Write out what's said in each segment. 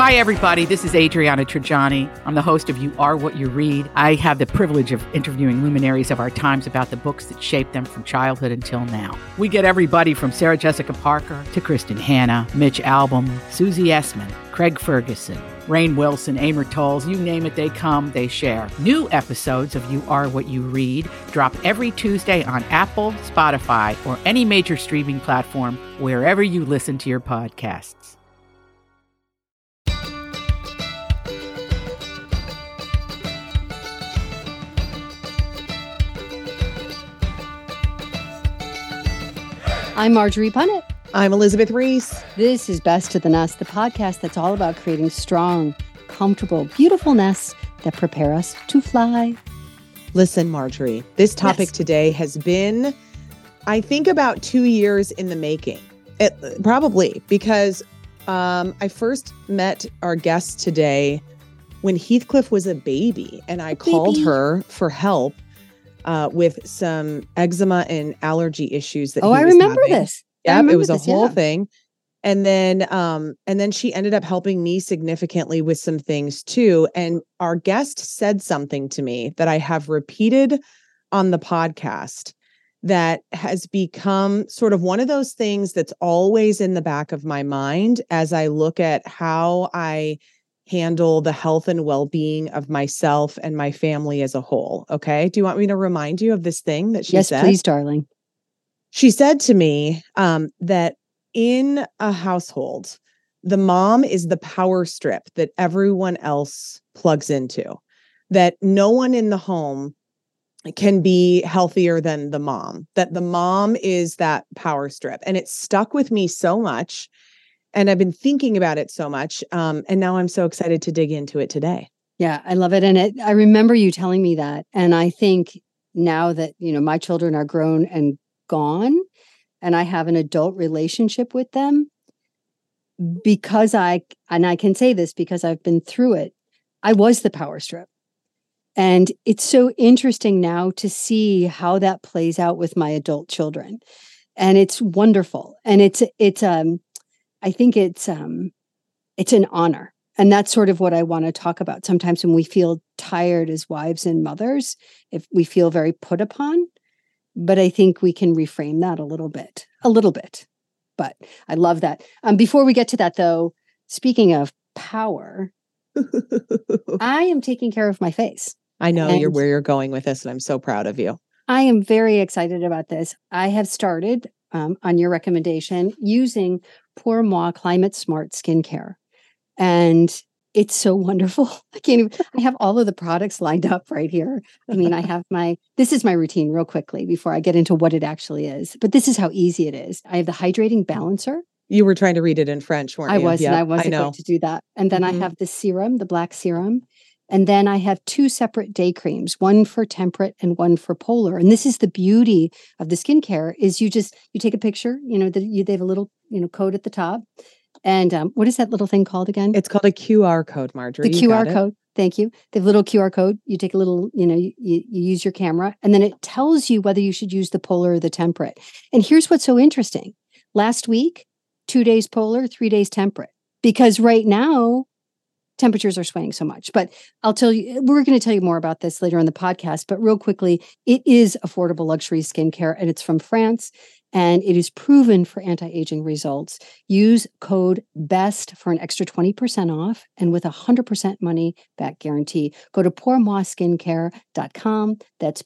Hi, everybody. This is Adriana Trajani. I'm the host of You Are What You Read. I have the privilege of interviewing luminaries of our times about the books that shaped them from childhood until now. We get everybody from Sarah Jessica Parker to Kristen Hanna, Mitch Albom, Susie Essman, Craig Ferguson, Rainn Wilson, Amor Towles, you name it, they come, they share. New episodes of You Are What You Read drop every Tuesday on Apple, Spotify, or any major streaming platform wherever you listen to your podcasts. I'm Marjorie Punnett. I'm Elizabeth Reese. This is Best to the Nest, the podcast that's all about creating strong, comfortable, beautiful nests that prepare us to fly. Listen, Marjorie, this topic today has been, I think, about 2 years in the making. Probably because I first met our guest today when Heathcliff was a baby, and I called her for help with some eczema and allergy issues that he was I remember having. this. Yeah, it was a whole thing. And then she ended up helping me significantly with some things too. And our guest said something to me that I have repeated on the podcast that has become sort of one of those things that's always in the back of my mind as I look at how I handle the health and well-being of myself and my family as a whole. Okay. Do you want me to remind you of this thing that she said? Yes, please, darling. She said to me that in a household, the mom is the power strip that everyone else plugs into, that no one in the home can be healthier than the mom, that the mom is that power strip. And it stuck with me so much. And I've been thinking about it so much. And now I'm so excited to dig into it today. Yeah, I love it. And I remember you telling me that. And I think now that, my children are grown and gone, and I have an adult relationship with them, because I can say this because I've been through it, I was the power strip. And it's so interesting now to see how that plays out with my adult children. And it's wonderful. And I think it's an honor. And that's sort of what I want to talk about. Sometimes when we feel tired as wives and mothers, if we feel very put upon, but I think we can reframe that a little bit. But I love that. Before we get to that, though, speaking of power, I am taking care of my face. I know where you're going with this, and I'm so proud of you. I am very excited about this. I have started, on your recommendation, using Pour Moi Climate Smart Skincare. And it's so wonderful. I have all of the products lined up right here. I mean, this is my routine real quickly before I get into what it actually is. But this is how easy it is. I have the hydrating balancer. You were trying to read it in French, weren't you? I was, and I wasn't going to do that. And then I have the serum, the black serum. And then I have 2 separate day creams, one for temperate and one for polar. And this is the beauty of the skincare is you take a picture, they have a little, code at the top. And what is that little thing called again? It's called a QR code, Marjorie. The QR code. Thank you. They have a little QR code. You take a little, you use your camera, and then it tells you whether you should use the polar or the temperate. And here's what's so interesting. Last week, 2 days polar, 3 days temperate. Because right now, temperatures are swaying so much. But we're going to tell you more about this later in the podcast. But real quickly, it is affordable luxury skincare, and it's from France. And it is proven for anti-aging results. Use code BEST for an extra 20% off and with 100% money back guarantee. Go to pourmoiskincare.com. That's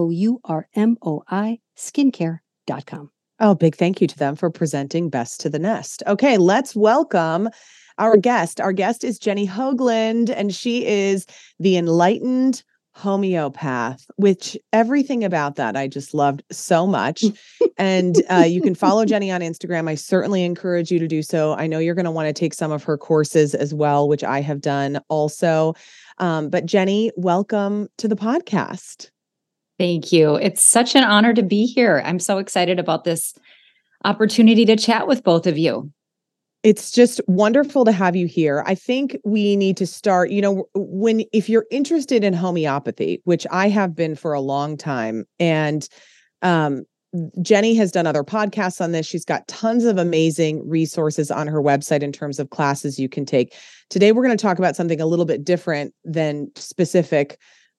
POURMOI skincare.com. Oh, big thank you to them for presenting Best to the Nest. Okay, let's welcome our guest. Our guest is Jenny Hoagland, and she is the enlightened homeopath, which everything about that I just loved so much. And you can follow Jenny on Instagram. I certainly encourage you to do so. I know you're going to want to take some of her courses as well, which I have done also. But Jenny, welcome to the podcast. Thank you. It's such an honor to be here. I'm so excited about this opportunity to chat with both of you. It's just wonderful to have you here. I think we need to start, if you're interested in homeopathy, which I have been for a long time, and Jenny has done other podcasts on this. She's got tons of amazing resources on her website in terms of classes you can take. Today, we're going to talk about something a little bit different than specific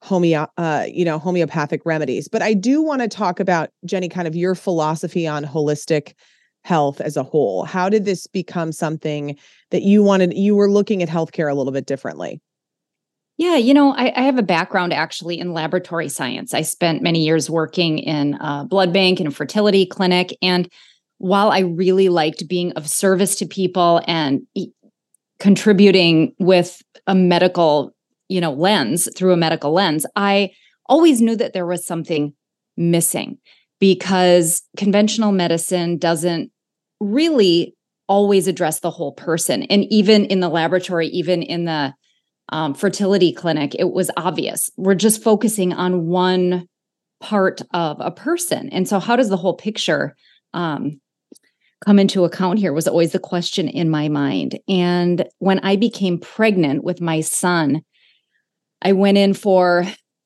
homeopathic remedies. But I do want to talk about, Jenny, kind of your philosophy on holistic health as a whole. How did this become something that you were looking at healthcare a little bit differently? Yeah, I have a background actually in laboratory science. I spent many years working in a blood bank and a fertility clinic. And while I really liked being of service to people and contributing with a medical, lens, through a medical lens, I always knew that there was something missing because conventional medicine doesn't really always address the whole person. And even in the laboratory, even in the fertility clinic, it was obvious. We're just focusing on one part of a person. And so how does the whole picture come into account here was always the question in my mind. And when I became pregnant with my son, I went in for,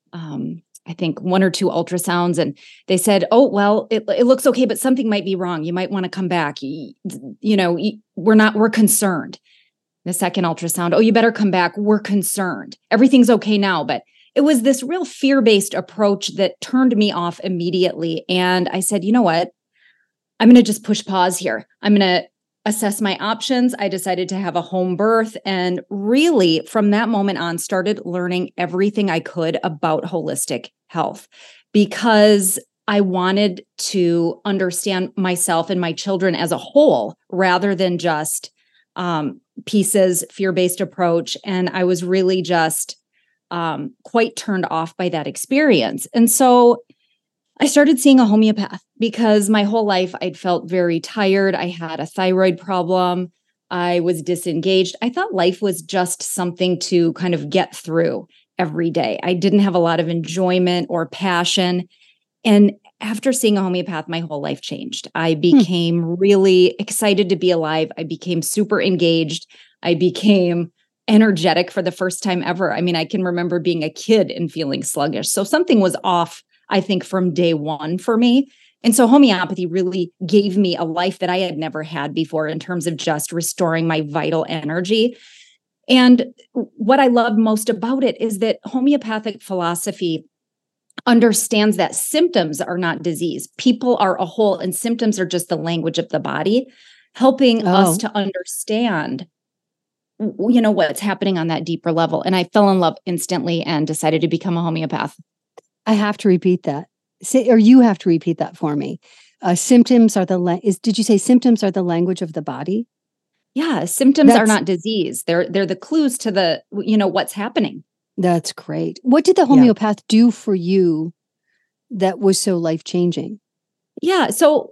I think 1 or 2 ultrasounds, and they said, oh, well, it looks okay, but something might be wrong. You might want to come back. We're concerned. The second ultrasound, oh, you better come back. We're concerned. Everything's okay now. But it was this real fear-based approach that turned me off immediately. And I said, you know what? I'm going to just push pause here. I'm going to assess my options. I decided to have a home birth. And really, from that moment on, started learning everything I could about holistic health because I wanted to understand myself and my children as a whole rather than just pieces, fear-based approach. And I was really just quite turned off by that experience. And so I started seeing a homeopath because my whole life I'd felt very tired. I had a thyroid problem. I was disengaged. I thought life was just something to kind of get through every day. I didn't have a lot of enjoyment or passion. And after seeing a homeopath, my whole life changed. I became really excited to be alive. I became super engaged. I became energetic for the first time ever. I mean, I can remember being a kid and feeling sluggish. So something was off, I think, from day one for me. And so homeopathy really gave me a life that I had never had before in terms of just restoring my vital energy. And what I loved most about it is that homeopathic philosophy understands that symptoms are not disease. People are a whole, and symptoms are just the language of the body, helping us to understand, what's happening on that deeper level. And I fell in love instantly and decided to become a homeopath. I have to repeat that. You have to repeat that for me. Symptoms are did you say symptoms are the language of the body? Yeah, symptoms are not disease. They're the clues to the, what's happening. That's great. What did the homeopath do for you that was so life-changing? Yeah. So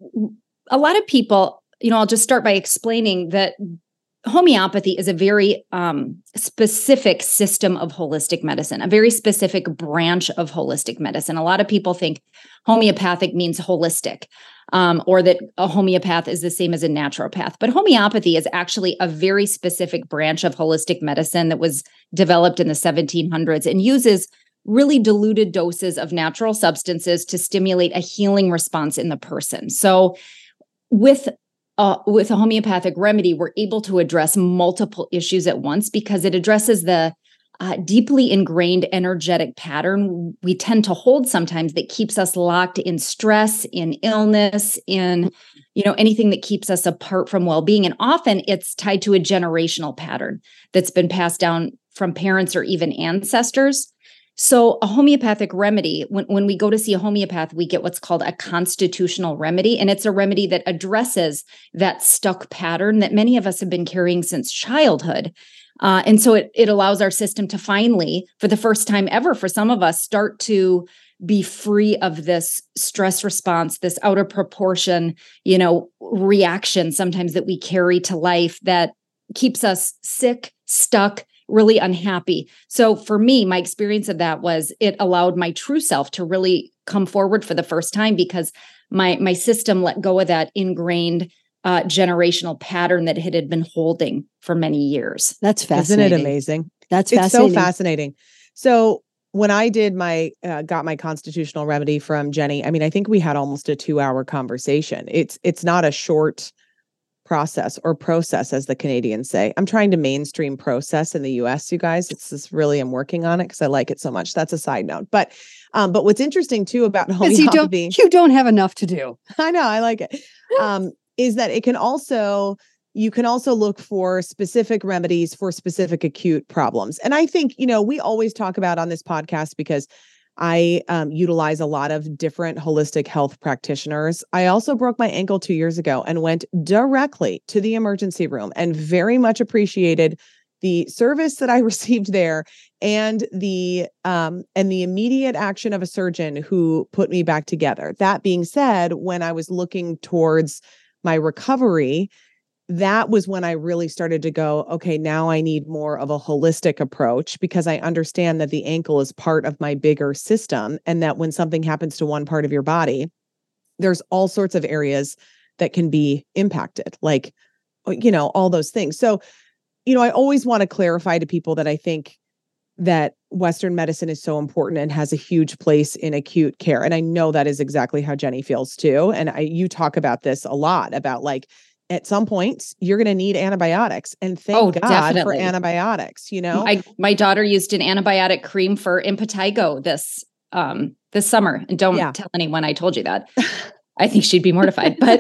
a lot of people, I'll just start by explaining that homeopathy is a very specific system of holistic medicine, a very specific branch of holistic medicine. A lot of people think homeopathic means holistic, or that a homeopath is the same as a naturopath. But homeopathy is actually a very specific branch of holistic medicine that was developed in the 1700s and uses really diluted doses of natural substances to stimulate a healing response in the person. So with a homeopathic remedy, we're able to address multiple issues at once because it addresses the deeply ingrained energetic pattern we tend to hold sometimes that keeps us locked in stress, in illness, in anything that keeps us apart from well-being. And often it's tied to a generational pattern that's been passed down from parents or even ancestors. So a homeopathic remedy, when we go to see a homeopath, we get what's called a constitutional remedy. And it's a remedy that addresses that stuck pattern that many of us have been carrying since childhood. And so it allows our system to finally, for the first time ever, for some of us, start to be free of this stress response, this out of proportion, reaction sometimes that we carry to life that keeps us sick, stuck, really unhappy. So for me, my experience of that was it allowed my true self to really come forward for the first time because my system let go of that ingrained generational pattern that it had been holding for many years. That's fascinating. Isn't it amazing? That's fascinating. It's so fascinating. So when I did got my constitutional remedy from Jenny, I mean, I think we had almost a 2-hour conversation. It's not a short process, as the Canadians say. I'm trying to mainstream process in the US, you guys. It's just really, I'm working on it because I like it so much. That's a side note. But what's interesting too about homeopathy, you don't have enough to do. I know, I like it. Is that you can also look for specific remedies for specific acute problems. And I think, we always talk about on this podcast, because I utilize a lot of different holistic health practitioners. I also broke my ankle 2 years ago and went directly to the emergency room, and very much appreciated the service that I received there, and the immediate action of a surgeon who put me back together. That being said, when I was looking towards my recovery, that was when I really started to go, okay, now I need more of a holistic approach, because I understand that the ankle is part of my bigger system, and that when something happens to one part of your body, there's all sorts of areas that can be impacted, like, all those things. So, I always want to clarify to people that I think that Western medicine is so important and has a huge place in acute care. And I know that is exactly how Jenny feels too. And you talk about this a lot, about like, at some point you're going to need antibiotics, and thank God definitely. for antibiotics, My daughter used an antibiotic cream for impetigo this summer, and don't tell anyone I told you that. I think she'd be mortified, but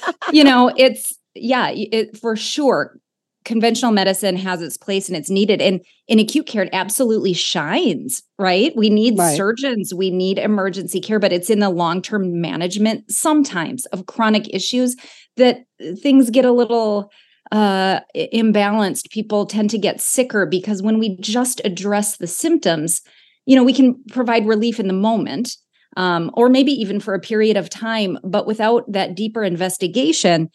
it's for sure. Conventional medicine has its place and it's needed. And in acute care, it absolutely shines, right? We need surgeons, we need emergency care, but it's in the long-term management sometimes of chronic issues that things get a little imbalanced. People tend to get sicker because when we just address the symptoms, we can provide relief in the moment, or maybe even for a period of time, but without that deeper investigation,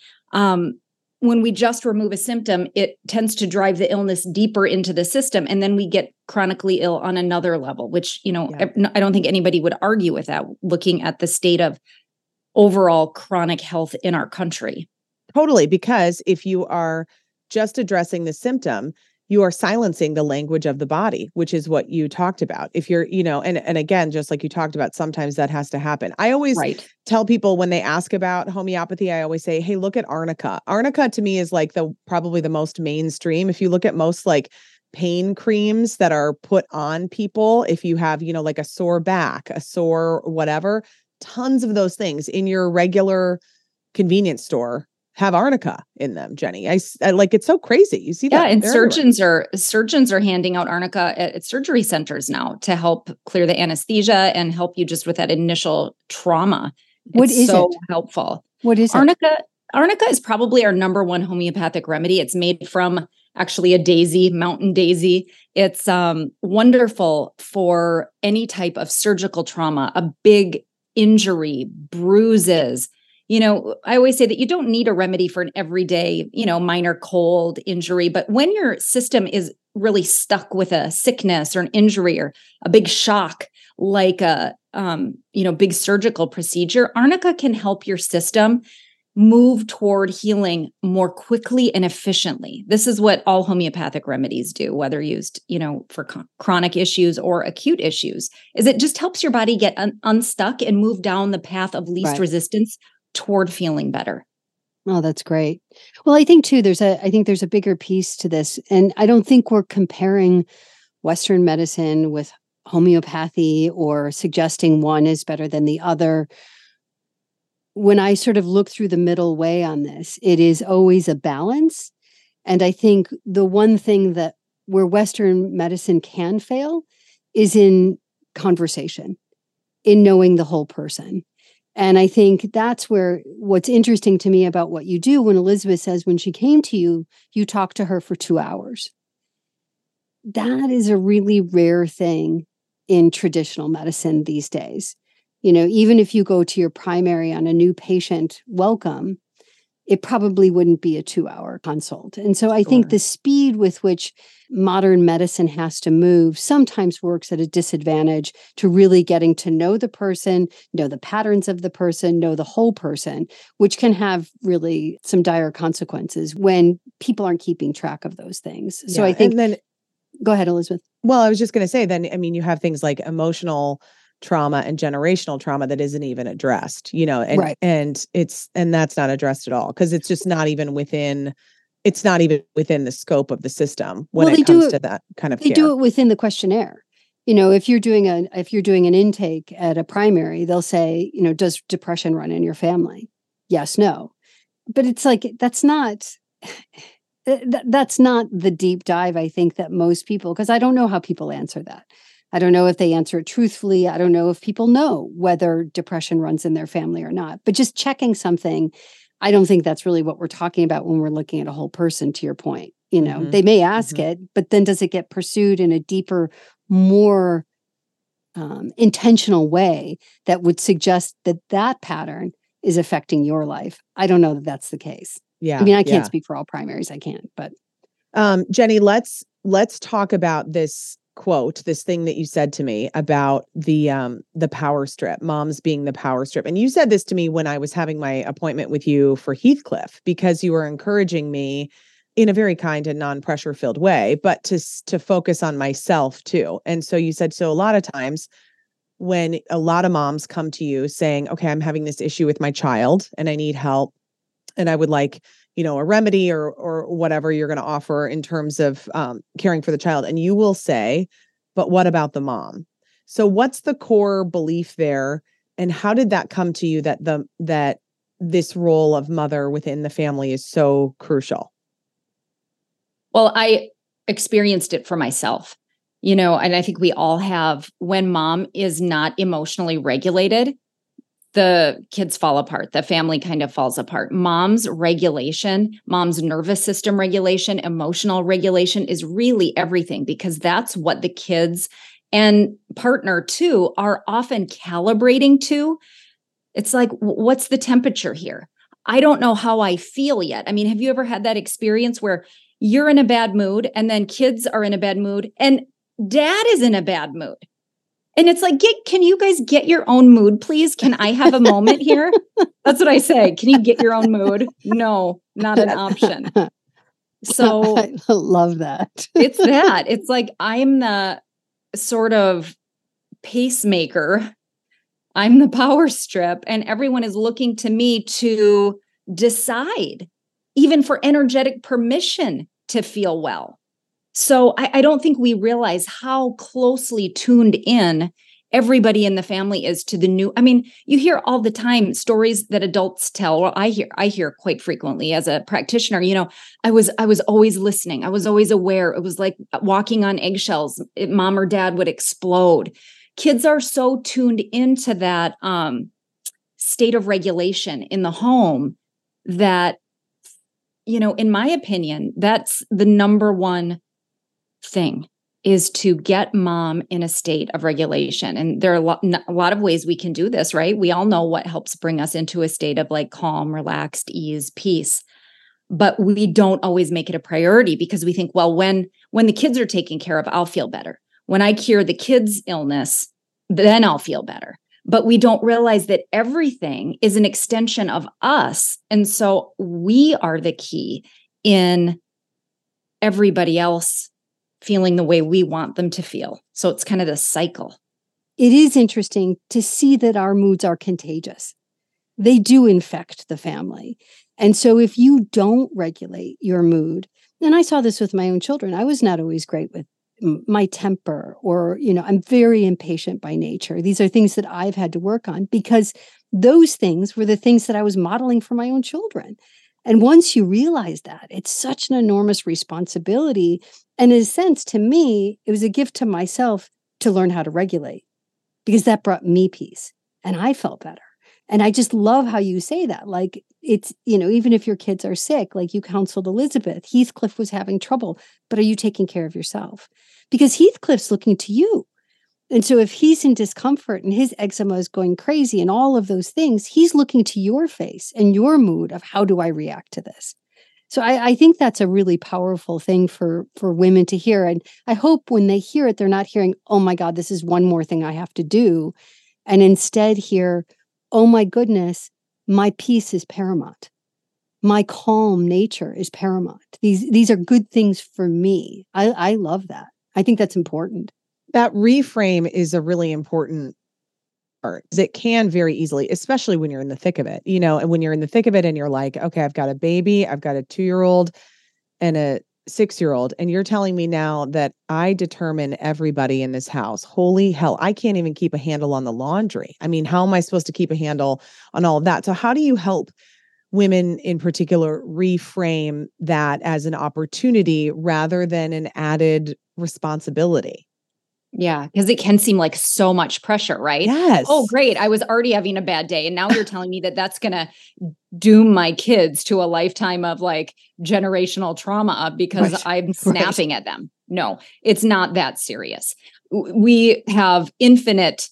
when we just remove a symptom, it tends to drive the illness deeper into the system. And then we get chronically ill on another level, which, I don't think anybody would argue with that, looking at the state of overall chronic health in our country. Totally. Because if you are just addressing the symptom, you are silencing the language of the body, which is what you talked about. If you're, and again, just like you talked about, sometimes that has to happen. I always tell people when they ask about homeopathy, I always say, hey, look at arnica. Arnica to me is like probably the most mainstream. If you look at most like pain creams that are put on people, if you have, like a sore back, a sore whatever, tons of those things in your regular convenience store have arnica in them, Jenny. I like, it's so crazy. You see that? Yeah, and surgeons are handing out arnica at surgery centers now to help clear the anesthesia and help you just with that initial trauma. It's so helpful. What is arnica? It? Arnica is probably our number one homeopathic remedy. It's made from actually a daisy, mountain daisy. It's wonderful for any type of surgical trauma, a big injury, bruises. I always say that you don't need a remedy for an everyday, minor cold injury, but when your system is really stuck with a sickness or an injury or a big shock, like a, big surgical procedure, arnica can help your system move toward healing more quickly and efficiently. This is what all homeopathic remedies do, whether used, for chronic issues or acute issues, is it just helps your body get unstuck and move down the path of least resistance toward feeling better. Oh, that's great. Well, I think too, there's a bigger piece to this. And I don't think we're comparing Western medicine with homeopathy or suggesting one is better than the other. When I sort of look through the middle way on this, it is always a balance. And I think the one thing that where Western medicine can fail is in conversation, in knowing the whole person. And I think that's where what's interesting to me about what you do, when Elizabeth says when she came to you, you talked to her for 2 hours. That is a really rare thing in traditional medicine these days. Even if you go to your primary on a new patient welcome, it probably wouldn't be a 2-hour consult. And so I think the speed with which modern medicine has to move sometimes works at a disadvantage to really getting to know the person, know the patterns of the person, know the whole person, which can have really some dire consequences when people aren't keeping track of those things. So I think Go ahead, Elizabeth. Well, I was just going to say then, I mean, you have things like emotional trauma and generational trauma that isn't even addressed, and, Right. and that's not addressed at all because it's just not even within the scope of the system when it comes to that kind of care. They do it within the questionnaire. If you're doing an intake at a primary, they'll say, does depression run in your family? Yes, no. But it's like, that's not the deep dive, I think, that most people, because I don't know how people answer that. I don't know if they answer it truthfully. I don't know if people know whether depression runs in their family or not. But just checking something, I don't think that's really what we're talking about when we're looking at a whole person, to your point. They may ask it, but then does it get pursued in a deeper, more intentional way that would suggest that pattern is affecting your life? I don't know that that's the case. Yeah. I mean, I can't speak for all primaries. I can't, but. Jenny, let's talk about this quote, this thing that you said to me about the power strip, moms being the power strip. And you said this to me when I was having my appointment with you for Heathcliff, because you were encouraging me in a very kind and non-pressure filled way, but to focus on myself too. And so you said, so a lot of times when a lot of moms come to you saying, okay, I'm having this issue with my child and I need help and I would like, a remedy or whatever you're going to offer in terms of caring for the child. And you will say, but what about the mom? So what's the core belief there? And how did that come to you that this role of mother within the family is so crucial? Well, I experienced it for myself, and I think we all have. When mom is not emotionally regulated, the kids fall apart. The family kind of falls apart. Mom's regulation, mom's nervous system regulation, emotional regulation is really everything, because that's what the kids and partner too are often calibrating to. It's like, what's the temperature here? I don't know how I feel yet. I mean, have you ever had that experience where you're in a bad mood and then kids are in a bad mood and dad is in a bad mood? And it's like, can you guys get your own mood, please? Can I have a moment here? That's what I say. Can you get your own mood? No, not an option. So I love that. It's that. It's like, I'm the sort of pacemaker. I'm the power strip, and everyone is looking to me to decide, even for energetic permission to feel well. So I don't think we realize how closely tuned in everybody in the family is to the new. I mean, you hear all the time stories that adults tell, or I hear quite frequently as a practitioner, I was always listening. I was always aware. It was like walking on eggshells. Mom or dad would explode. Kids are so tuned into that state of regulation in the home that, in my opinion, that's the number one thing, is to get mom in a state of regulation. And there are a lot of ways we can do this, right? We all know what helps bring us into a state of like calm, relaxed, ease, peace. But we don't always make it a priority because we think, well, when the kids are taken care of, I'll feel better. When I cure the kids' illness, then I'll feel better. But we don't realize that everything is an extension of us. And so we are the key in everybody else feeling the way we want them to feel. So it's kind of this cycle. It is interesting to see that our moods are contagious. They do infect the family. And so if you don't regulate your mood, and I saw this with my own children, I was not always great with my temper, or, I'm very impatient by nature. These are things that I've had to work on because those things were the things that I was modeling for my own children. And once you realize that, it's such an enormous responsibility. And in a sense, to me, it was a gift to myself to learn how to regulate, because that brought me peace and I felt better. And I just love how you say that. Like, it's, even if your kids are sick, like you counseled Elizabeth, Heathcliff was having trouble, but are you taking care of yourself? Because Heathcliff's looking to you. And so if he's in discomfort and his eczema is going crazy and all of those things, he's looking to your face and your mood of how do I react to this? So I think that's a really powerful thing for women to hear. And I hope when they hear it, they're not hearing, oh my God, this is one more thing I have to do. And instead hear, oh my goodness, my peace is paramount. My calm nature is paramount. These are good things for me. I love that. I think that's important. That reframe is a really important part. It can very easily, especially when you're in the thick of it, and when you're in the thick of it and you're like, okay, I've got a baby, I've got a 2-year-old and a 6-year-old, and you're telling me now that I determine everybody in this house. Holy hell, I can't even keep a handle on the laundry. I mean, how am I supposed to keep a handle on all of that? So how do you help women in particular reframe that as an opportunity rather than an added responsibility? Yeah, because it can seem like so much pressure, right? Yes. Oh, great. I was already having a bad day. And now you're telling me that that's going to doom my kids to a lifetime of like generational trauma because I'm snapping at them. No, it's not that serious. We have infinite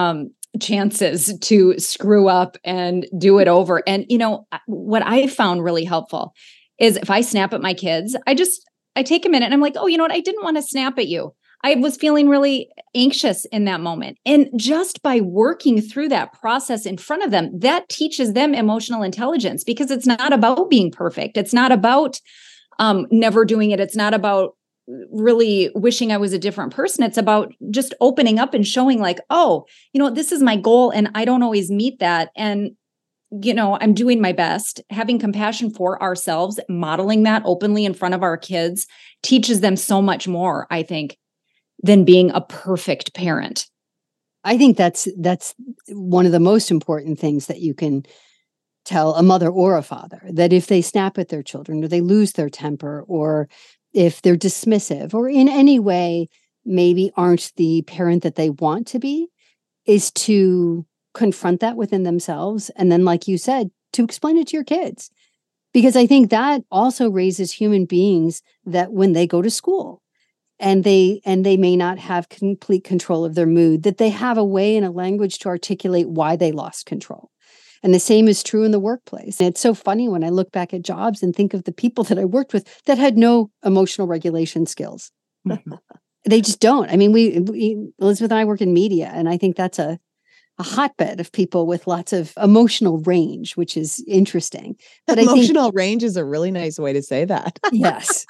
chances to screw up and do it over. And, what I found really helpful is if I snap at my kids, I take a minute and I'm like, oh, you know what? I didn't want to snap at you. I was feeling really anxious in that moment. And just by working through that process in front of them, that teaches them emotional intelligence because it's not about being perfect. It's not about never doing it. It's not about really wishing I was a different person. It's about just opening up and showing like, oh, this is my goal and I don't always meet that. And I'm doing my best. Having compassion for ourselves, modeling that openly in front of our kids teaches them so much more, I think, than being a perfect parent. I think that's one of the most important things that you can tell a mother or a father, that if they snap at their children or they lose their temper or if they're dismissive or in any way maybe aren't the parent that they want to be, is to confront that within themselves. And then, like you said, to explain it to your kids. Because I think that also raises human beings that when they go to school, and they may not have complete control of their mood, that they have a way and a language to articulate why they lost control. And the same is true in the workplace. And it's so funny when I look back at jobs and think of the people that I worked with that had no emotional regulation skills. Mm-hmm. They just don't. I mean, we Elizabeth and I work in media, and I think that's a hotbed of people with lots of emotional range, which is interesting. But emotional range is a really nice way to say that. Yes.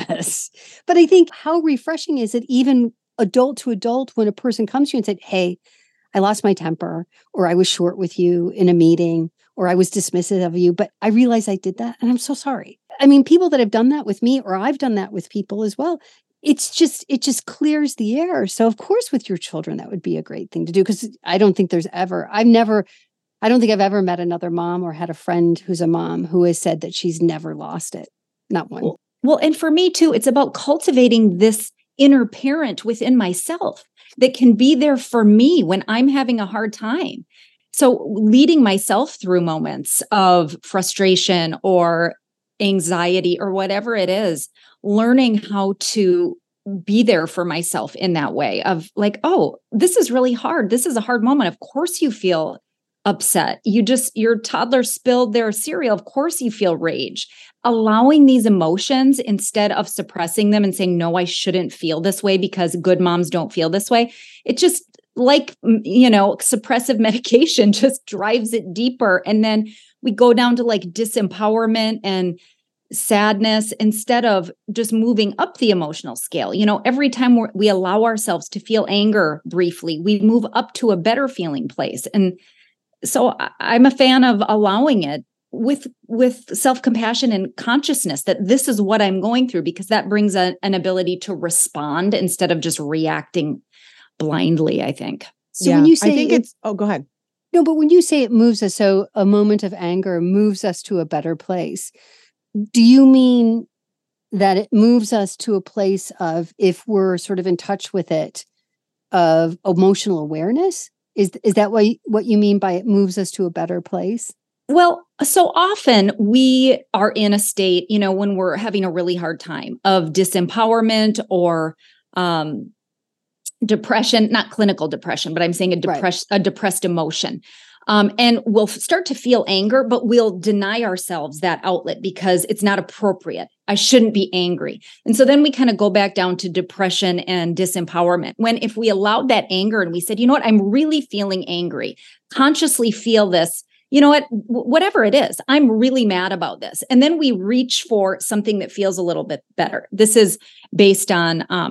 But I think how refreshing is it, even adult to adult, when a person comes to you and said, hey, I lost my temper, or I was short with you in a meeting, or I was dismissive of you, but I realized I did that and I'm so sorry. I mean, people that have done that with me, or I've done that with people as well, it just clears the air. So of course, with your children, that would be a great thing to do, because I don't think I've ever met another mom or had a friend who's a mom who has said that she's never lost it. Not one. Well, and for me too, it's about cultivating this inner parent within myself that can be there for me when I'm having a hard time. So leading myself through moments of frustration or anxiety or whatever it is, learning how to be there for myself in that way of like, oh, this is really hard. This is a hard moment. Of course you feel upset. Your toddler spilled their cereal. Of course you feel rage. Allowing these emotions instead of suppressing them and saying, no, I shouldn't feel this way because good moms don't feel this way. It just like, suppressive medication just drives it deeper. And then we go down to like disempowerment and sadness instead of just moving up the emotional scale. Every time we allow ourselves to feel anger briefly, we move up to a better feeling place. And so I'm a fan of allowing it with self-compassion and consciousness that this is what I'm going through, because that brings an ability to respond instead of just reacting blindly, I think. So when you say I think go ahead. No, but when you say it moves us, so a moment of anger moves us to a better place, do you mean that it moves us to a place of, if we're sort of in touch with it, of emotional awareness? Is that what you mean by it moves us to a better place? Well, so often we are in a state, when we're having a really hard time of disempowerment or depression, not clinical depression, but I'm saying a depressed emotion. And we'll start to feel anger, but we'll deny ourselves that outlet because it's not appropriate. I shouldn't be angry. And so then we kind of go back down to depression and disempowerment. When if we allowed that anger and we said, you know what, I'm really feeling angry, consciously feel this, you know what, whatever it is, I'm really mad about this. And then we reach for something that feels a little bit better. This is based on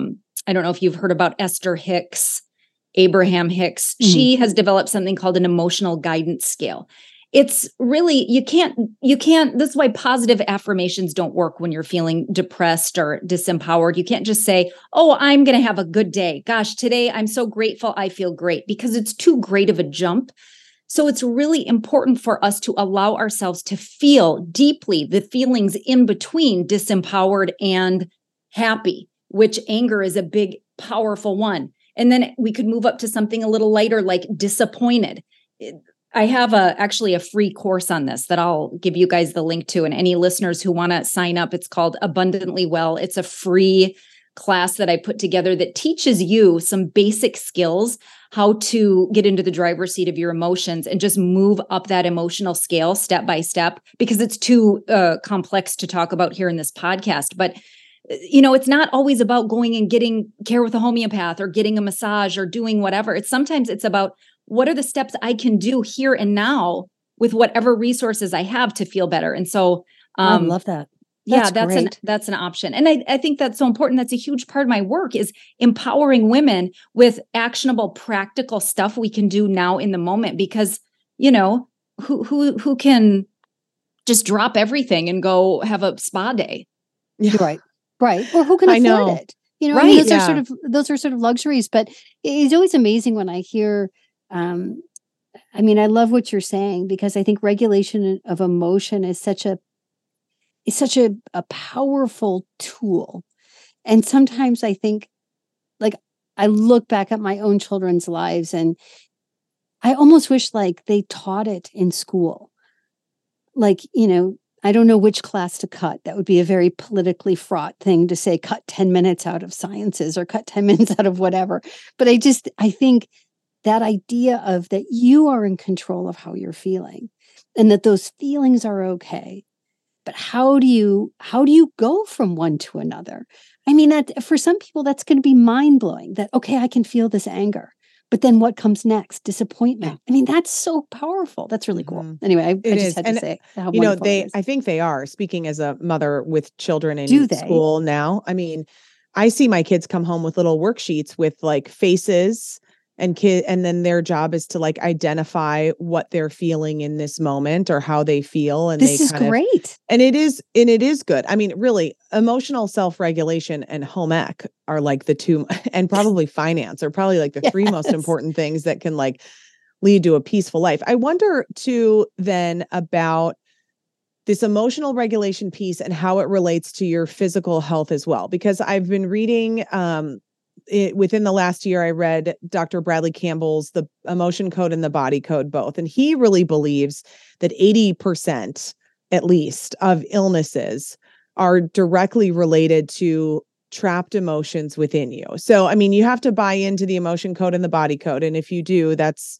I don't know if you've heard about Esther Hicks, Abraham Hicks. Mhm. She has developed something called an emotional guidance scale. It's really, you can't, this is why positive affirmations don't work when you're feeling depressed or disempowered. You can't just say, oh, I'm going to have a good day. Gosh, today I'm so grateful. I feel great, because it's too great of a jump. So it's really important for us to allow ourselves to feel deeply the feelings in between disempowered and happy, which anger is a big, powerful one. And then we could move up to something a little lighter, like disappointed. I have actually a free course on this that I'll give you guys the link to, and any listeners who want to sign up. It's called Abundantly Well. It's a free class that I put together that teaches you some basic skills, how to get into the driver's seat of your emotions and just move up that emotional scale step by step, because it's too complex to talk about here in this podcast. But it's not always about going and getting care with a homeopath or getting a massage or doing whatever. Sometimes it's about, what are the steps I can do here and now with whatever resources I have to feel better? And so, I love that. That's an option. And I think that's so important. That's a huge part of my work, is empowering women with actionable, practical stuff we can do now in the moment, because, who can just drop everything and go have a spa day? Yeah. Right. Or who can afford it? Right. Those are sort of luxuries, but it's always amazing when I hear, I love what you're saying, because I think regulation of emotion is such a powerful tool. And sometimes I think, like, I look back at my own children's lives and I almost wish like they taught it in school. Like, I don't know which class to cut. That would be a very politically fraught thing to say, cut 10 minutes out of sciences or cut 10 minutes out of whatever. But I think that idea of that you are in control of how you're feeling and that those feelings are okay. But how do you go from one to another? That for some people, that's going to be mind blowing, that, okay, I can feel this anger, but then what comes next? Disappointment. That's so powerful. That's really cool. Mhm. Anyway, I just had to say how wonderful it is. I think they are, speaking as a mother with children in Do they? school now. I see my kids come home with little worksheets with like faces and then their job is to like identify what they're feeling in this moment or how they feel. And this is great. And it is good. Really, emotional self-regulation and home ec are like the two, and probably finance are probably like the three most important things that can like lead to a peaceful life. I wonder too then about this emotional regulation piece and how it relates to your physical health as well, because I've been reading, within the last year, I read Dr. Bradley Campbell's The Emotion Code and the Body Code both. And he really believes that 80% at least of illnesses are directly related to trapped emotions within you. So, you have to buy into the emotion code and the body code. And if you do, that's,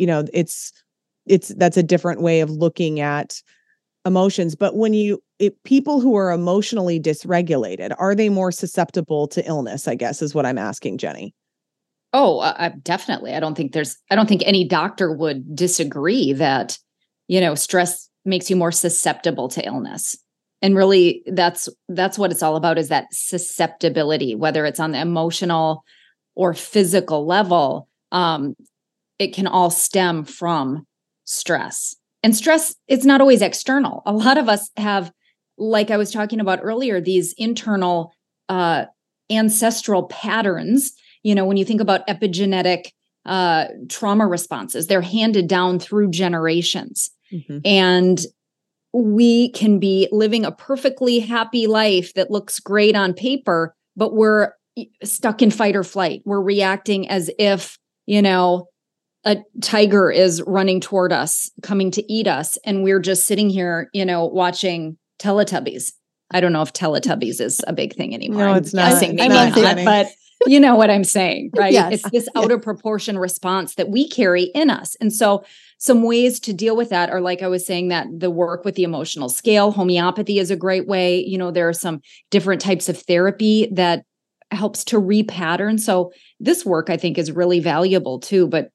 that's a different way of looking at emotions. But people who are emotionally dysregulated, are they more susceptible to illness, I guess, is what I'm asking, Jenny. Oh, definitely. I don't think any doctor would disagree that, stress makes you more susceptible to illness. And really that's what it's all about, is that susceptibility, whether it's on the emotional or physical level. It can all stem from stress. And stress, it's not always external. A lot of us have, like I was talking about earlier, these internal ancestral patterns. When you think about epigenetic trauma responses, they're handed down through generations. Mm-hmm. And we can be living a perfectly happy life that looks great on paper, but we're stuck in fight or flight. We're reacting as if, a tiger is running toward us, coming to eat us. And we're just sitting here, watching Teletubbies. I don't know if Teletubbies is a big thing anymore. No, it's not. Maybe not, but you know what I'm saying, right? Yes. It's this out of proportion response that we carry in us. And so some ways to deal with that are, like I was saying, that the work with the emotional scale, homeopathy is a great way. There are some different types of therapy that helps to repattern. So this work, I think, is really valuable too. But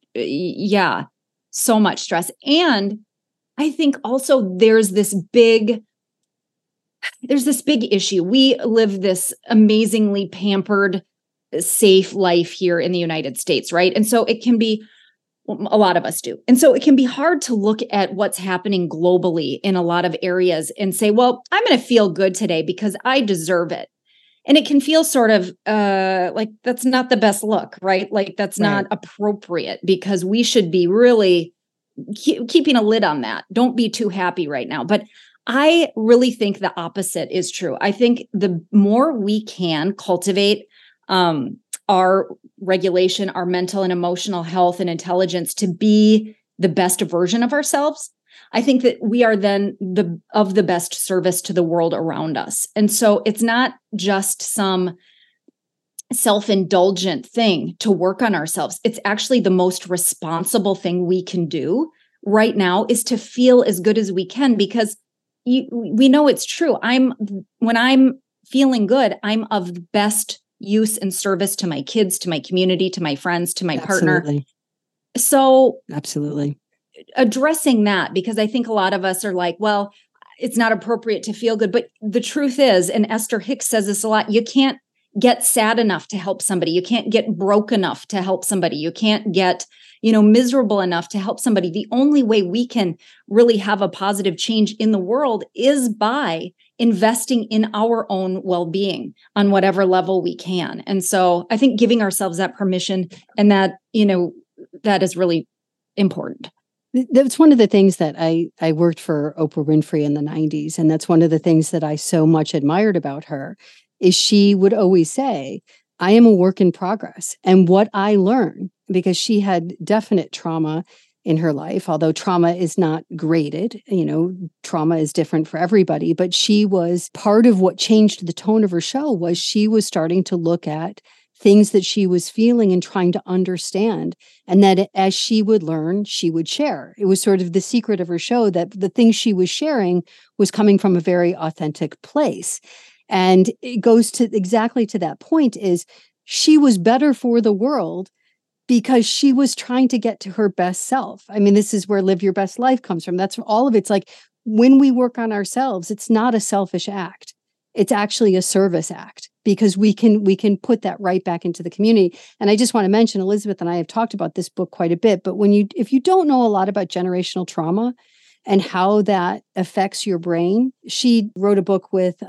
so much stress. And I think also there's this big issue. We live this amazingly pampered, safe life here in the United States, right? And so it can be, a lot of us do. And so it can be hard to look at what's happening globally in a lot of areas and say, well, I'm going to feel good today because I deserve it. And it can feel sort of like that's not the best look, right? Like that's not appropriate, because we should be really keeping a lid on that. Don't be too happy right now. But I really think the opposite is true. I think the more we can cultivate our regulation, our mental and emotional health and intelligence to be the best version of ourselves, I think that we are then of the best service to the world around us. And so it's not just some self-indulgent thing to work on ourselves. It's actually the most responsible thing we can do right now, is to feel as good as we can, because we know it's true. When I'm feeling good, I'm of best use and service to my kids, to my community, to my friends, to my partner. So absolutely addressing that, because I think a lot of us are like, well, it's not appropriate to feel good. But the truth is, and Esther Hicks says this a lot, you can't get sad enough to help somebody. You can't get broke enough to help somebody. You can't get, miserable enough to help somebody. The only way we can really have a positive change in the world is by investing in our own well-being on whatever level we can. And so I think giving ourselves that permission, and that, that is really important. That's one of the things that I worked for Oprah Winfrey in the 90s. And that's one of the things that I so much admired about her, is she would always say, I am a work in progress. And what I learn, because she had definite trauma in her life, although trauma is not graded, trauma is different for everybody, but she was part of what changed the tone of her show. Was she was starting to look at things that she was feeling and trying to understand. And that as she would learn, she would share. It was sort of the secret of her show, that the things she was sharing was coming from a very authentic place. And it goes to exactly to that point, is she was better for the world because she was trying to get to her best self. I mean, this is where Live Your Best Life comes from. That's all of it. It's like, when we work on ourselves, it's not a selfish act. It's actually a service act, because we can put that right back into the community. And I just want to mention, Elizabeth and I have talked about this book quite a bit, but if you don't know a lot about generational trauma and how that affects your brain, she wrote a book with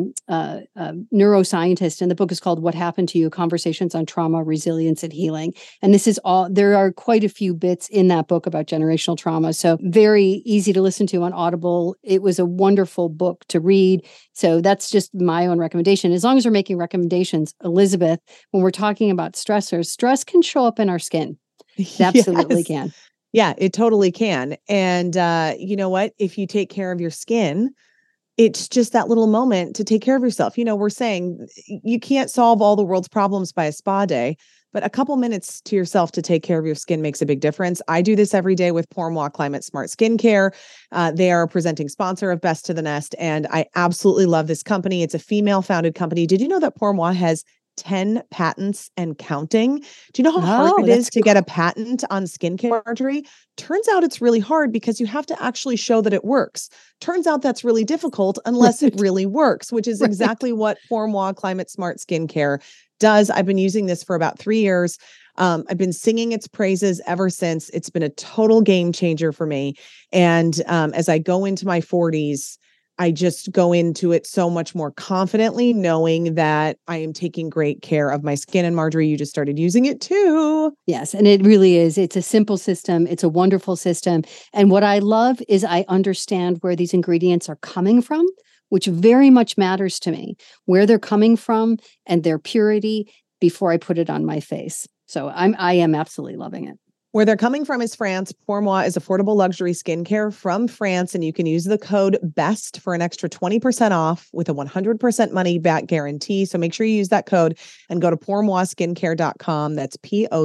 a neuroscientist, and the book is called What Happened to You? Conversations on Trauma, Resilience, and Healing. And this is there are quite a few bits in that book about generational trauma. So very easy to listen to on Audible. It was a wonderful book to read. So that's just my own recommendation. As long as we're making recommendations, Elizabeth, when we're talking about stressors, stress can show up in our skin. It absolutely can. Yeah, it totally can. And you know what? If you take care of your skin, it's just that little moment to take care of yourself. We're saying you can't solve all the world's problems by a spa day, but a couple minutes to yourself to take care of your skin makes a big difference. I do this every day with Pour Moi Climate Smart Skincare. They are a presenting sponsor of Best to the Nest, and I absolutely love this company. It's a female-founded company. Did you know that Pour Moi has 10 patents and counting? Do you know how hard it is to get a patent on skincare, Marjorie? Turns out it's really hard, because you have to actually show that it works. Turns out that's really difficult unless it really works, which is exactly what Pour Moi Climate Smart Skincare does. I've been using this for about 3 years. I've been singing its praises ever since. It's been a total game changer for me. And as I go into my 40s, I just go into it so much more confidently, knowing that I am taking great care of my skin. And Marjorie, you just started using it too. Yes. And it really is. It's a simple system. It's a wonderful system. And what I love is I understand where these ingredients are coming from, which very much matters to me, where they're coming from and their purity before I put it on my face. So I am absolutely loving it. Where they're coming from is France. Pour Moi is affordable luxury skincare from France, and you can use the code BEST for an extra 20% off with a 100% money back guarantee. So make sure you use that code and go to pourmoiskincare.com. That's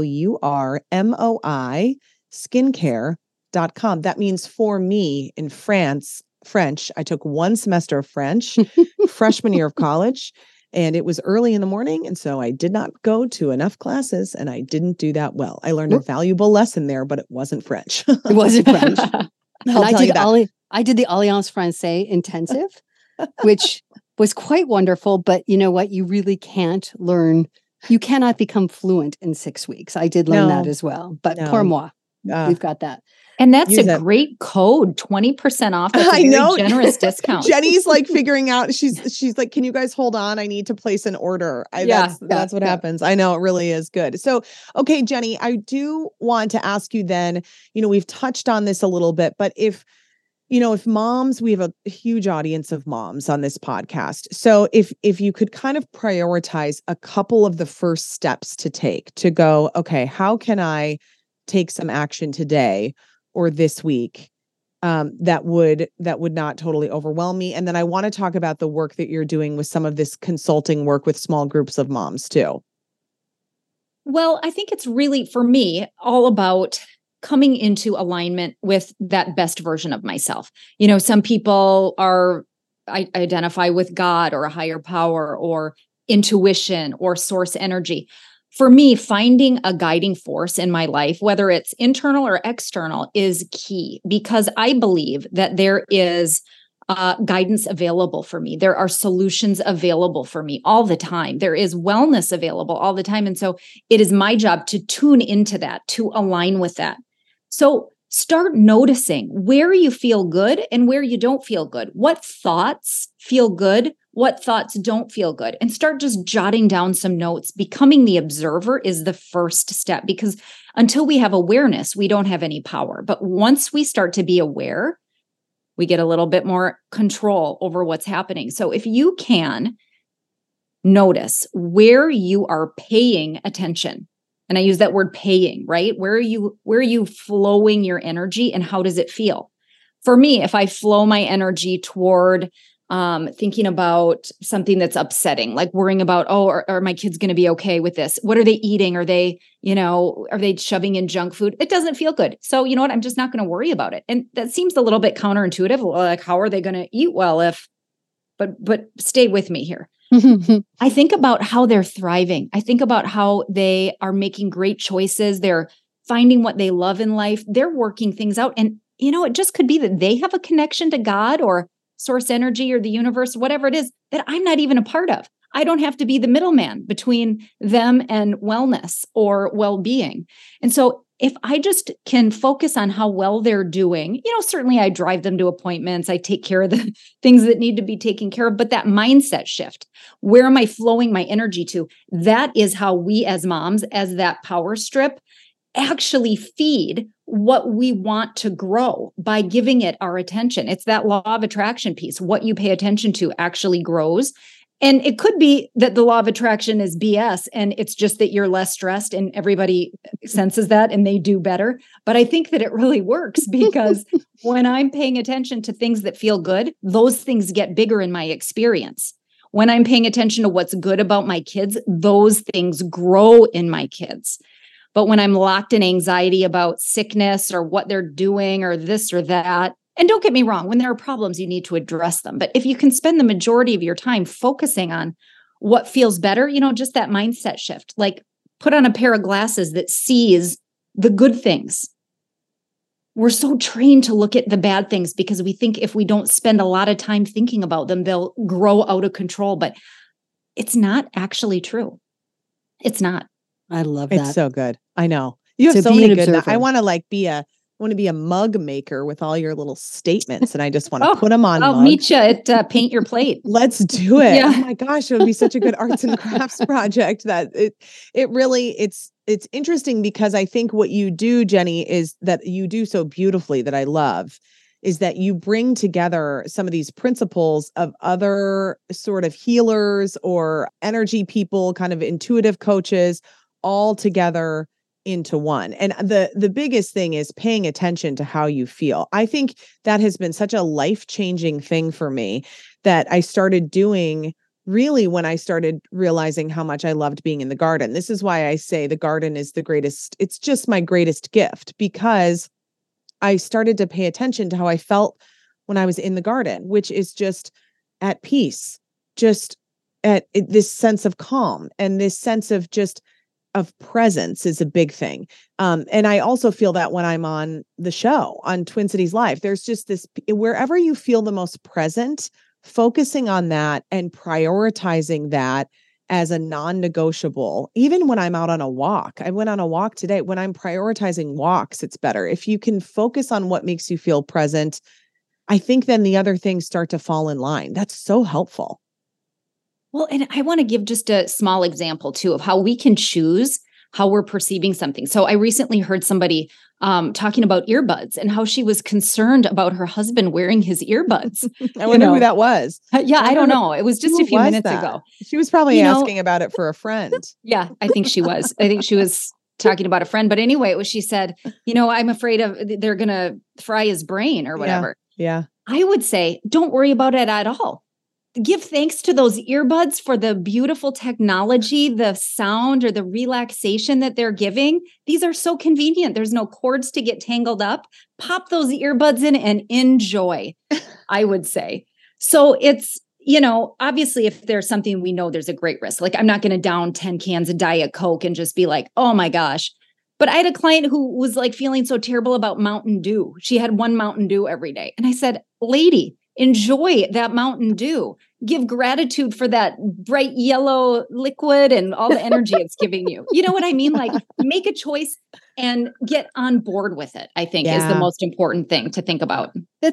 POURMOI skincare.com. That means for me in French. I took 1 semester of French freshman year of college. And it was early in the morning, and so I did not go to enough classes, and I didn't do that well. I learned a valuable lesson there, but it wasn't French. It wasn't French. I did the Alliance Française intensive, which was quite wonderful. But you know what? You really can't learn You cannot become fluent in 6 weeks. I did learn that as well. But pour moi. We've got that. And that's a great code, 20% off. That's a very generous discount. Jenny's like figuring out, she's like, can you guys hold on? I need to place an order. That's what happens. I know, it really is good. So, okay, Jenny, I do want to ask you then, we've touched on this a little bit, but if moms, we have a huge audience of moms on this podcast. So if you could kind of prioritize a couple of the first steps to take to go, okay, how can I take some action today or this week that would not totally overwhelm me? And then I want to talk about the work that you're doing with some of this consulting work with small groups of moms too. Well, I think it's really, for me, all about coming into alignment with that best version of myself. Some people I identify with God or a higher power or intuition or source energy. For me, finding a guiding force in my life, whether it's internal or external, is key, because I believe that there is guidance available for me. There are solutions available for me all the time. There is wellness available all the time. And so it is my job to tune into that, to align with that. So start noticing where you feel good and where you don't feel good. What thoughts feel good? What thoughts don't feel good? And start just jotting down some notes. Becoming the observer is the first step, because until we have awareness, we don't have any power. But once we start to be aware, we get a little bit more control over what's happening. So if you can notice where you are paying attention, and I use that word paying, right? Where are you flowing your energy, and how does it feel? For me, if I flow my energy toward thinking about something that's upsetting, like worrying about, are my kids going to be okay with this? What are they eating? Are they shoving in junk food? It doesn't feel good. So you know what? I'm just not going to worry about it. And that seems a little bit counterintuitive. Like, how are they going to eat well but stay with me here. I think about how they're thriving. I think about how they are making great choices. They're finding what they love in life. They're working things out. And, it just could be that they have a connection to God or source energy or the universe, whatever it is, that I'm not even a part of. I don't have to be the middleman between them and wellness or well-being. And so if I just can focus on how well they're doing, certainly I drive them to appointments. I take care of the things that need to be taken care of, but that mindset shift, where am I flowing my energy to? That is how we as moms, as that power strip, actually feed what we want to grow by giving it our attention. It's that law of attraction piece. What you pay attention to actually grows. And it could be that the law of attraction is BS and it's just that you're less stressed and everybody senses that and they do better. But I think that it really works, because when I'm paying attention to things that feel good, those things get bigger in my experience. When I'm paying attention to what's good about my kids, those things grow in my kids. But when I'm locked in anxiety about sickness or what they're doing or this or that, and don't get me wrong, when there are problems, you need to address them. But if you can spend the majority of your time focusing on what feels better, just that mindset shift, like put on a pair of glasses that sees the good things. We're so trained to look at the bad things because we think if we don't spend a lot of time thinking about them, they'll grow out of control. But it's not actually true. It's not. I love that. It's so good. I know. You have so many good. I want to be a mug maker with all your little statements, and I just want to put them on. I'll meet you at Paint Your Plate. Let's do it. Yeah. Oh my gosh, it would be such a good arts and crafts project. That it really it's interesting, because I think what you do, Jenny, is that you do so beautifully that I love, is that you bring together some of these principles of other sort of healers or energy people, kind of intuitive coaches, all together into one. And the biggest thing is paying attention to how you feel. I think that has been such a life-changing thing for me that I started doing really when I started realizing how much I loved being in the garden. This is why I say the garden is the greatest. It's just my greatest gift, because I started to pay attention to how I felt when I was in the garden, which is just at peace, just at this sense of calm and this sense of presence is a big thing. And I also feel that when I'm on the show on Twin Cities Live, there's just this, wherever you feel the most present, focusing on that and prioritizing that as a non-negotiable, even when I'm out on a walk. I went on a walk today. When I'm prioritizing walks, it's better. If you can focus on what makes you feel present, I think then the other things start to fall in line. That's so helpful. Well, and I want to give just a small example too of how we can choose how we're perceiving something. So I recently heard somebody talking about earbuds and how she was concerned about her husband wearing his earbuds. I wonder who that was. Yeah, I don't know. It was just a few minutes ago. She was probably asking about it for a friend. Yeah, I think she was. I think she was talking about a friend. But anyway, she said, I'm afraid of they're going to fry his brain or whatever. Yeah. I would say, don't worry about it at all. Give thanks to those earbuds for the beautiful technology, the sound or the relaxation that they're giving. These are so convenient. There's no cords to get tangled up. Pop those earbuds in and enjoy, I would say. So it's, obviously if there's something we know there's a great risk, like I'm not going to down 10 cans of Diet Coke and just be like, oh my gosh. But I had a client who was like feeling so terrible about Mountain Dew. She had one Mountain Dew every day. And I said, lady, enjoy that Mountain Dew. Give gratitude for that bright yellow liquid and all the energy it's giving you. You know what I mean? Like make a choice and get on board with it, I think is the most important thing to think about.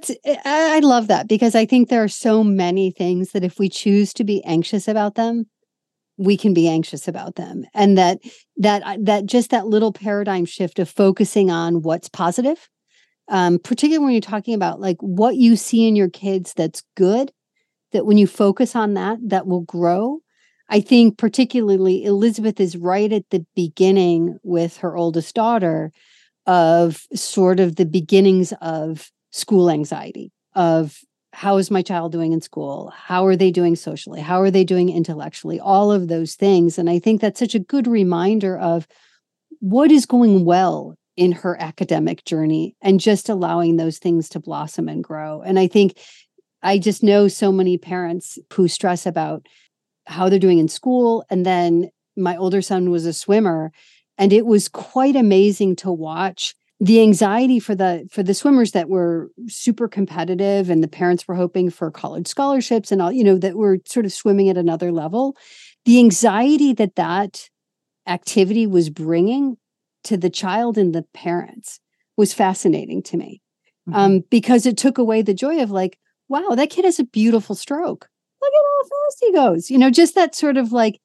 I love that because I think there are so many things that if we choose to be anxious about them, we can be anxious about them. And that just that little paradigm shift of focusing on what's positive, particularly when you're talking about like what you see in your kids that's good, that when you focus on that will grow. I think particularly Elizabeth is right at the beginning with her oldest daughter of sort of the beginnings of school anxiety, of how is my child doing in school? How are they doing socially? How are they doing intellectually? All of those things. And I think that's such a good reminder of what is going well in her academic journey and just allowing those things to blossom and grow. And I think I just know so many parents who stress about how they're doing in school. And then my older son was a swimmer, and it was quite amazing to watch the anxiety for the swimmers that were super competitive, and the parents were hoping for college scholarships and all, that were sort of swimming at another level. The anxiety that activity was bringing to the child and the parents was fascinating to me, because it took away the joy of like, wow, that kid has a beautiful stroke. Look at how fast he goes. Just that sort of like,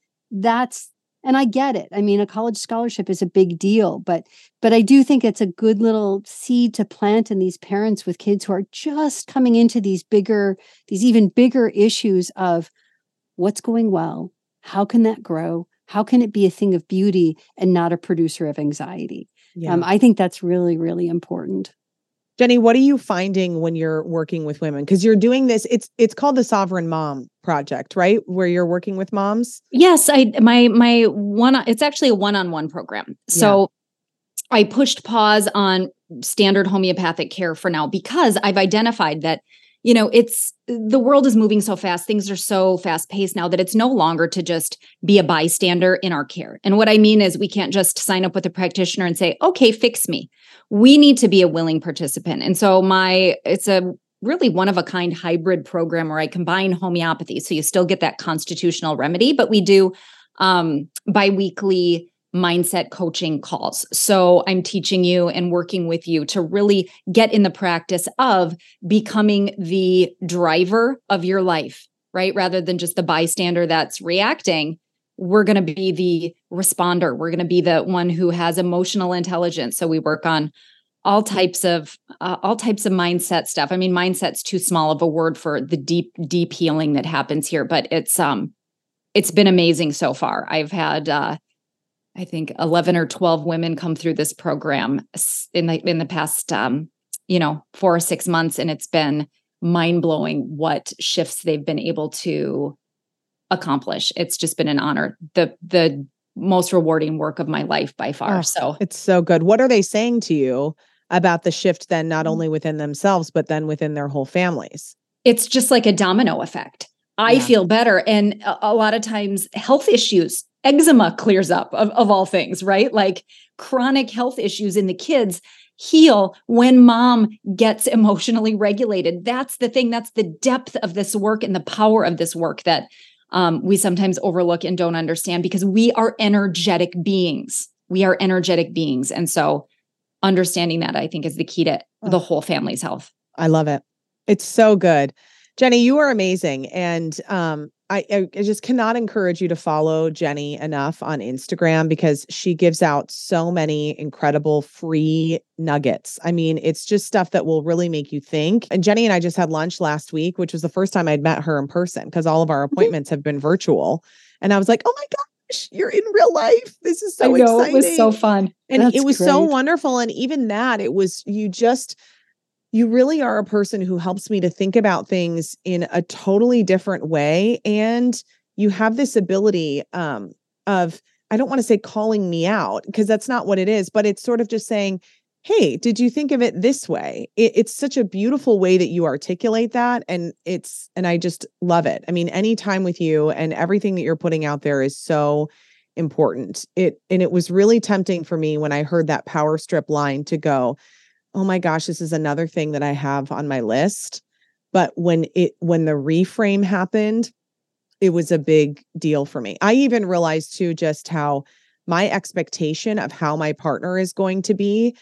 and I get it. I mean, a college scholarship is a big deal, but I do think it's a good little seed to plant in these parents with kids who are just coming into these even bigger issues of what's going well. How can that grow? How can it be a thing of beauty and not a producer of anxiety? Yeah. I think that's really, really important. Jenny, what are you finding when you're working with women? Because you're doing this, it's called the Sovereign Mom Project, right? Where you're working with moms? Yes, it's actually a one-on-one program. So I pushed pause on standard homeopathic care for now because I've identified that, the world is moving so fast. Things are so fast paced now that it's no longer to just be a bystander in our care. And what I mean is we can't just sign up with a practitioner and say, okay, fix me. We need to be a willing participant. And so it's a really one of a kind hybrid program where I combine homeopathy. So you still get that constitutional remedy, but we do biweekly mindset coaching calls. So I'm teaching you and working with you to really get in the practice of becoming the driver of your life, right? Rather than just the bystander that's reacting. We're going to be the responder. We're going to be the one who has emotional intelligence. So we work on all types of mindset stuff. I mean, mindset's too small of a word for the deep healing that happens here, but it's been amazing so far. I've had, I think 11 or 12 women come through this program in the past, 4 or 6 months. And it's been mind blowing what shifts they've been able to accomplish. It's just been an honor. The most rewarding work of my life by far. Oh, so it's so good. What are they saying to you about the shift then, not only within themselves, but then within their whole families? It's just like a domino effect. I feel better. And a lot of times health issues, eczema clears up of all things, right? Like chronic health issues in the kids heal when mom gets emotionally regulated. That's the thing. That's the depth of this work and the power of this work that we sometimes overlook and don't understand because we are energetic beings. We are energetic beings. And so understanding that, I think, is the key to the whole family's health. I love it. It's so good. Jenny, you are amazing. And I just cannot encourage you to follow Jenny enough on Instagram because she gives out so many incredible free nuggets. I mean, it's just stuff that will really make you think. And Jenny and I just had lunch last week, which was the first time I'd met her in person because all of our appointments have been virtual. And I was like, oh my gosh, you're in real life. This is so exciting. It was so fun. And That's it was great. so wonderful. And even that, it was, you really are a person who helps me to think about things in a totally different way. And you have this ability of, I don't want to say calling me out because that's not what it is, but it's sort of just saying, hey, did you think of it this way? It's such a beautiful way that you articulate that. And I just love it. I mean, any time with you and everything that you're putting out there is so important. And it was really tempting for me when I heard that power strip line to go, oh my gosh, this is another thing that I have on my list. But when the reframe happened, it was a big deal for me. I even realized too, just how my expectation of how my partner is going to be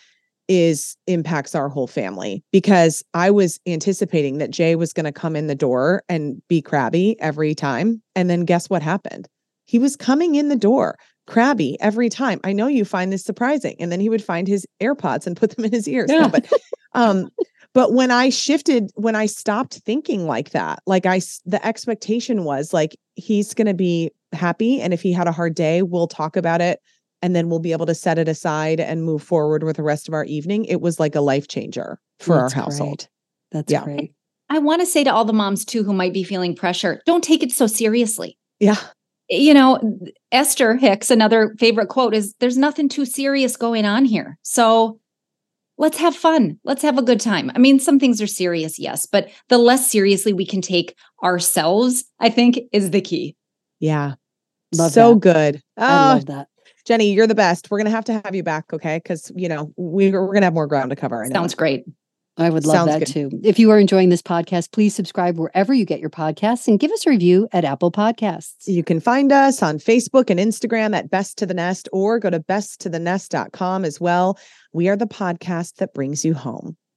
impacts our whole family, because I was anticipating that Jay was going to come in the door and be crabby every time. And then guess what happened? He was coming in the door crabby every time. I know you find this surprising. And then he would find his AirPods and put them in his ears. Yeah. No, but when I stopped thinking like that, the expectation was like, he's going to be happy. And if he had a hard day, we'll talk about it. And then we'll be able to set it aside and move forward with the rest of our evening. It was like a life changer for our household. Great. That's great. I want to say to all the moms too, who might be feeling pressure, don't take it so seriously. Yeah. You know, Esther Hicks, another favorite quote is, there's nothing too serious going on here. So let's have fun. Let's have a good time. I mean, some things are serious, yes, but the less seriously we can take ourselves, I think, is the key. Yeah. Love so that. good. I love that. Jenny, you're the best. We're going to have you back. Okay. Because, we're going to have more ground to cover. I know. Sounds great. I would love that too. If you are enjoying this podcast, please subscribe wherever you get your podcasts and give us a review at Apple Podcasts. You can find us on Facebook and Instagram at Best to the Nest, or go to besttothenest.com as well. We are the podcast that brings you home.